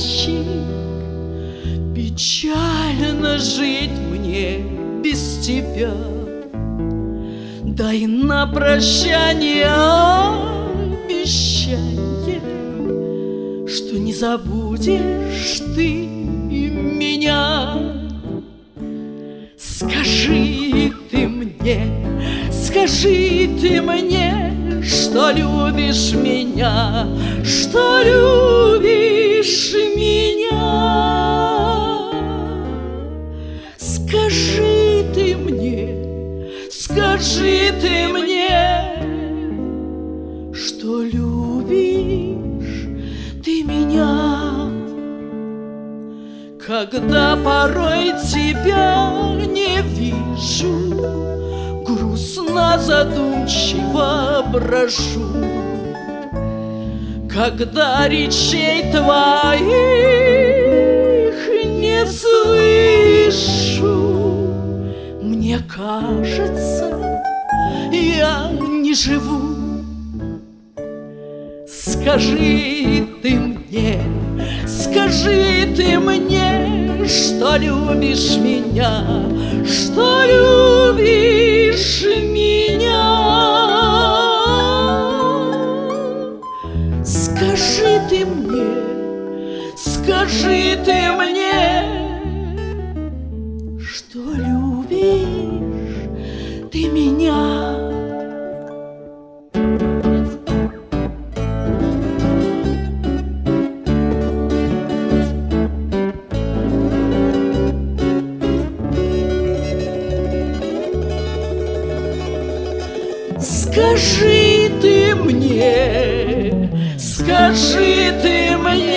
мальчик, печально жить мне без тебя. Дай на прощание обещание, что не забудешь ты меня. Скажи ты мне, что любишь меня, что любишь меня. Скажи ты мне, что любишь ты меня. Когда порой тебя не вижу, грустно, задумчиво брожу. Когда речей твоих не слышу, мне кажется, я не живу. Скажи ты мне, что любишь меня, что любишь меня. Скажи ты мне, что любишь ты меня. Скажи ты мне,